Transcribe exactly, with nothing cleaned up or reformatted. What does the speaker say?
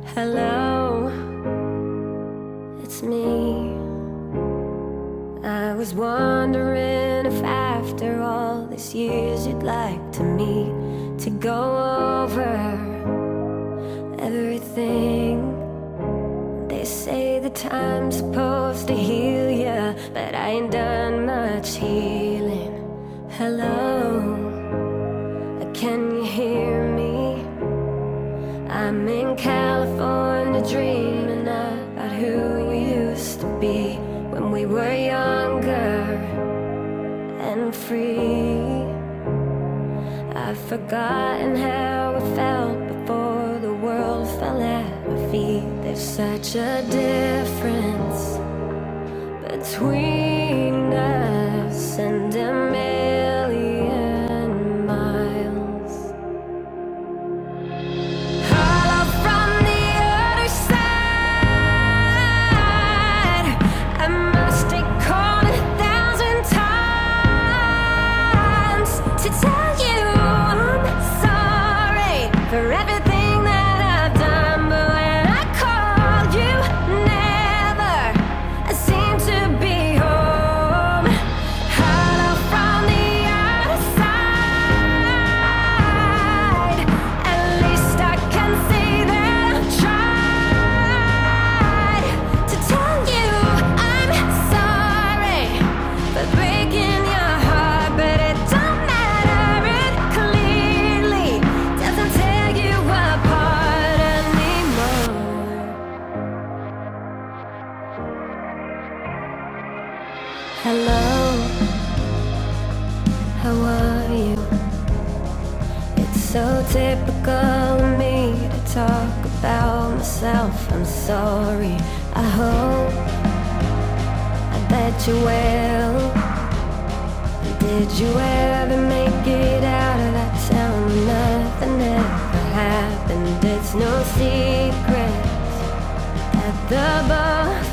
Hello, it's me. I was wondering if after all these years you'd like to meet to go over everything. They say the time's supposed to heal ya, but I ain't done much healing. Hello, can you hear me? I'm in California dreaming about who we used to be when we were younger and free. I've forgotten how it felt before the world fell at our feet. There's such a difference between us and a million miles. Hollow from the other side, I must have called a thousand times to tell you I'm sorry for everything that I've done. But when I called you, never seemed to be home. Hollow from the other side, at least I can say that I've tried to tell you I'm sorry for breaking your heart. But it don't matter, it clearly doesn't tear you apart anymore. Hello, how are you? It's so typical of me to talk about myself. I'm sorry, I hope, I bet you will. Did you ever make it out of that town when nothing ever happened? It's no secret that the boss